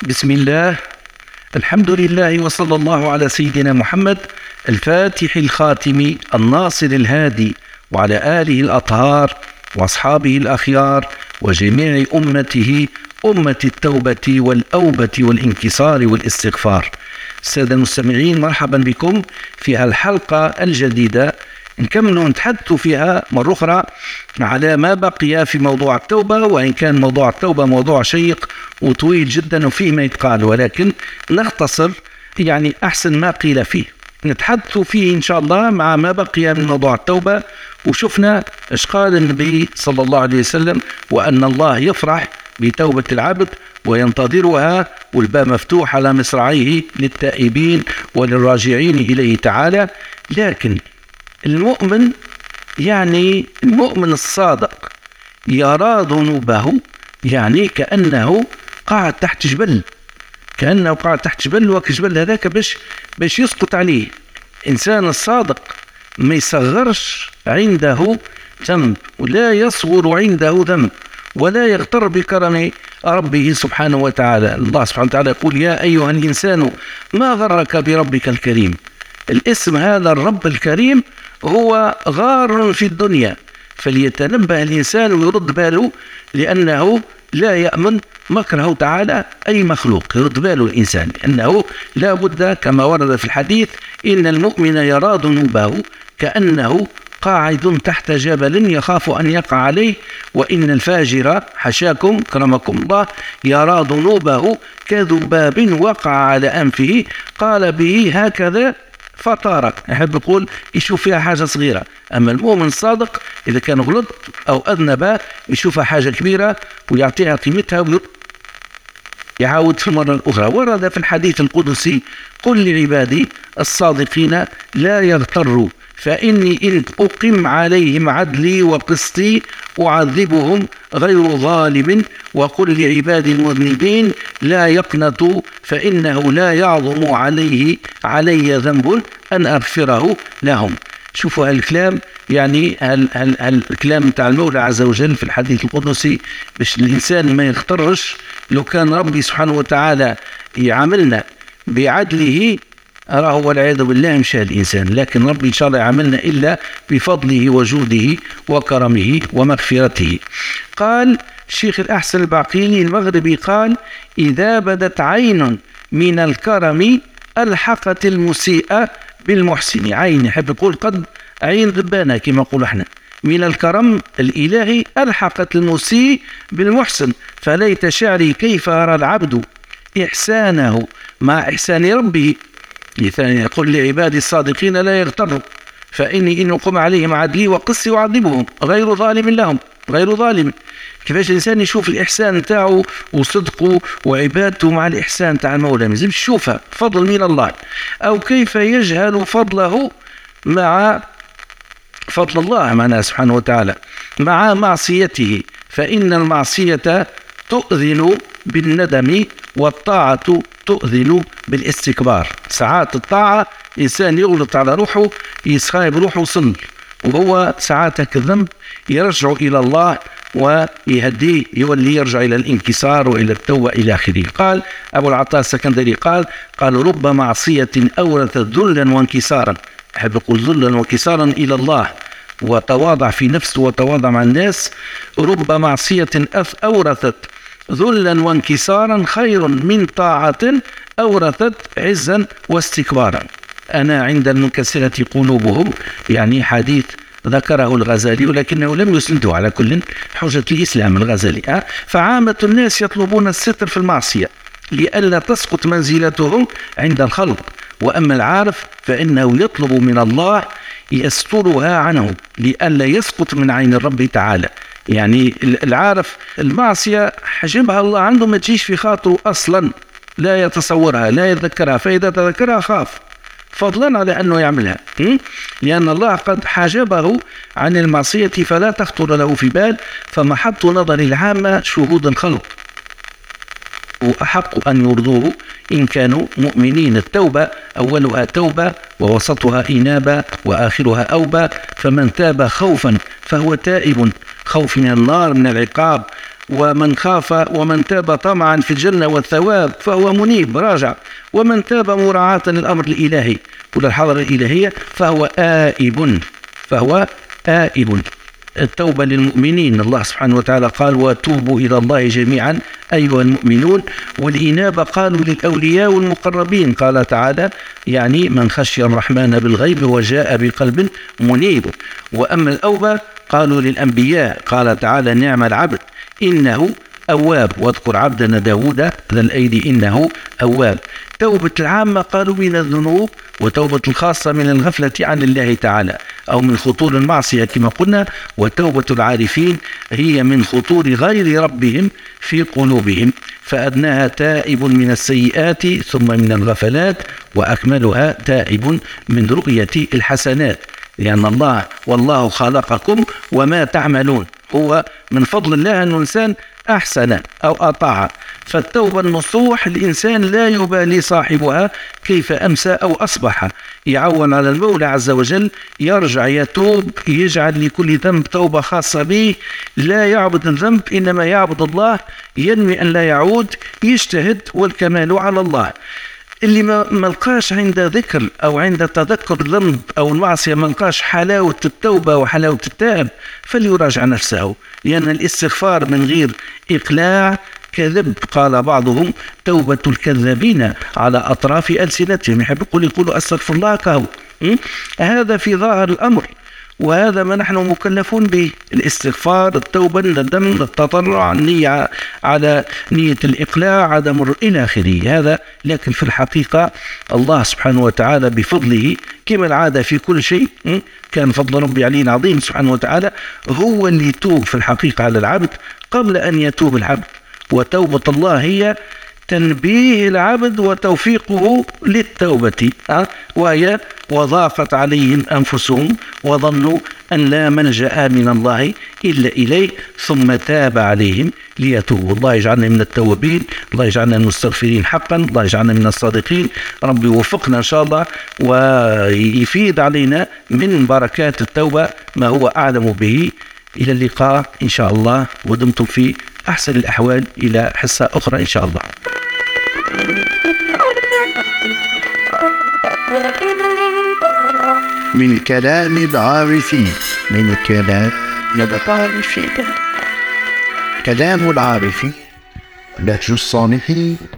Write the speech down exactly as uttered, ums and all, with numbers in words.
بسم الله، الحمد لله، وصلى الله على سيدنا محمد الفاتح الخاتم الناصر الهادي، وعلى آله الأطهار وأصحابه الأخيار وجميع أمته أمة التوبة والأوبة والانكسار والاستغفار. السادة المستمعين، مرحبا بكم في الحلقة الجديدة نكمل نتحدث فيها مرة أخرى على ما بقي في موضوع التوبة، وإن كان موضوع التوبة موضوع شيق وطويل جدا وفيه ما يتقال، ولكن نختصر يعني أحسن ما قيل فيه. نتحدث فيه إن شاء الله مع ما بقي من موضوع التوبة، وشفنا إيش قال النبي صلى الله عليه وسلم، وأن الله يفرح بتوبة العبد وينتظرها، والباب مفتوح على مصراعيه للتائبين وللراجعين إليه تعالى. لكن المؤمن، يعني المؤمن الصادق، يرى ذنوبه، يعني كأنه قاعد تحت جبل، كأنه قاعد تحت جبل، وكجبل هذاك باش باش يسقط عليه. إنسان الصادق ما يصغرش عنده ذنب، ولا يصغر عنده ذنب، ولا يغتر بكرم ربه سبحانه وتعالى. الله سبحانه وتعالى يقول: يا أيها الإنسان ما غرك بربك الكريم. الاسم هذا الرب الكريم هو غار في الدنيا، فليتنبه الإنسان ويرد باله، لأنه لا يأمن مكره تعالى أي مخلوق. يرد باله الإنسان أنه لا بد، كما ورد في الحديث: إن المؤمن يرى ذنوبه كأنه قاعد تحت جبل يخاف أن يقع عليه، وإن الفاجر حشاكم كرمكم الله يرى ذنوبه كذباب وقع على أنفه قال به هكذا فطارك. أحب يقول يشوف فيها حاجة صغيرة، أما المؤمن الصادق إذا كان غلط أو أذنب يشوفها حاجة كبيرة ويعطيها قيمتها ويعاود في المرة الأخرى. ورد في الحديث القدسي: قل لعبادي الصادقين لا يغتروا، فإني إن أقم عليهم عدلي وقسطي أعذبهم غير ظالم، وقل لعبادي المذنبين لا يقنطوا، فإنه لا يعظم عليه علي ذنب أن أغفره لهم. شوفوا هالكلام، يعني هالكلام تاع المولى عز وجل في الحديث القدسي، باش الإنسان ما يخترش. لو كان ربي سبحانه وتعالى يعاملنا بعدله راه والعياذ بالله مشى الإنسان، لكن ربي إن شاء الله يعاملنا إلا بفضله وجوده وكرمه ومغفرته. قال الشيخ الأحسن الباقيني المغربي، قال: إذا بدت عين من الكرم ألحقت المسيء بالمحسن. عين، يحب يقول قد عين غبانة كما نقول احنا، من الكرم الإلهي ألحقت المسيء بالمحسن، فليت شعري كيف أرى العبد إحسانه مع إحسان ربه. لثاني يقول: لعبادي الصادقين لا يغتروا، فإني إن أقم عليهم عدلي وقسي أعذبهم غير ظالم لهم. غير ظالم، كيفاش الإنسان يشوف الإحسان تاعه وصدقه وعبادته مع الإحسان تاع المولى، لازم يشوفها فضل من الله. أو كيف يجهل فضله مع فضل الله معنا سبحانه وتعالى مع معصيته، فإن المعصية تؤذن بالندم، والطاعة تؤذن بالاستكبار. ساعات الطاعة إنسان يغلط على روحه، يسخايب روحه صل، وهو ساعات الذنب يرجع إلى الله ويهديه، يولي يرجع إلى الانكسار وإلى التوبة إلى آخره. قال أبو العطاء السكندري، قال قال رب معصية أورثت ذلا وانكسارا. أحب يقول ذلا وانكسارا إلى الله، وتواضع في نفسه وتواضع مع الناس. رب معصية أورثت ذلا وانكسارا خير من طاعة أورثت عزا واستكبارا. أنا عند المنكسرة قلوبهم، يعني حديث ذكره الغزالي ولكنه لم يسنده على كل حجة الإسلام الغزالي. أه؟ فعامة الناس يطلبون الستر في المعصية لئلا تسقط منزلتهم عند الخلق، وأما العارف فإنه يطلب من الله يسترها عنه لئلا يسقط من عين الرب تعالى. يعني العارف المعصية حجبها الله عنده، ما تجيش في خاطره أصلا، لا يتصورها لا يتذكرها، فإذا تذكرها خاف، فضلا على أنه يعملها، لأن الله قد حجبه عن المعصية فلا تخطر له في بال. فمحط نظر العامة شهود الخلق، وأحق أن يرضوه إن كانوا مؤمنين. التوبة أولها توبة، ووسطها إنابة، وآخرها أوبة. فمن تاب خوفا فهو تائب، خوف من النار من العقاب، ومن خاف ومن تاب طمعا في الجنة والثواب فهو منيب راجع، ومن تاب مراعاة للأمر الإلهي وللحضرة الإلهية فهو آئب فهو آئب. التوبة للمؤمنين، الله سبحانه وتعالى قال وتوبوا إلى الله جميعا أيها المؤمنون. والإنابة قالوا للأولياء والمقربين، قال تعالى يعني من خشي الرحمن بالغيب وجاء بقلب منيب. وأما الأوبة قالوا للأنبياء، قال تعالى نعم العبد إنه أواب، واذكر عبدنا داود ذا الأيدي إنه أواب. توبة العامة قالوا من الذنوب، وتوبة الخاصة من الغفلة عن الله تعالى أو من خطور المعصية كما قلنا. وتوبة العارفين هي من خطور غير ربهم في قلوبهم، فأدناها تائب من السيئات ثم من الغفلات، وأكملها تائب من رؤية الحسنات، لأن الله والله خلقكم وما تعملون، هو من فضل الله أن الإنسان أحسن أو أطاع. فالتوبة النصوح الإنسان لا يبالي صاحبها كيف أمسى أو أصبح، يعون على المولى عز وجل، يرجع يتوب، يجعل لكل ذنب توبة خاصة به، لا يعبد الذنب إنما يعبد الله، ينوي أن لا يعود، يجتهد، والكمال على الله. اللي ما ملقاش عند ذكر أو عند تذكر الذنب أو المعصية ملقاش حلاوة التوبة وحلاوة التائب فليراجع نفسه، لأن الاستغفار من غير إقلاع كذب. قال بعضهم توبة الكذابين على أطراف ألسنتهم، يحب يقول يقولوا أستغفر الله كهو. هذا في ظاهر الأمر، وهذا ما نحن مكلفون به، الاستغفار، التوبة، الندم، التضرع، النية على نية الإقلاع، عدم إلى آخره. هذا لكن في الحقيقة الله سبحانه وتعالى بفضله كما العادة في كل شيء، كان فضل ربي علينا عظيم سبحانه وتعالى، هو اللي يتوب في الحقيقة على العبد قبل أن يتوب العبد. وتوبة الله هي تنبيه العبد وتوفيقه للتوبة، وهي وضاقت عليهم أنفسهم وظنوا أن لا ملجأ من الله إلا إليه ثم تاب عليهم ليتوبوا. الله يجعلنا من التوابين، الله يجعلنا من المستغفرين حقا، الله يجعلنا من الصادقين. ربي يوفقنا إن شاء الله ويفيد علينا من بركات التوبة ما هو أعلم به. إلى اللقاء إن شاء الله، ودمتم في أحسن الأحوال إلى حصة أخرى إن شاء الله. من كلام العارفين، من كلام العارفين، كلام العارفين، نهج الصالحين.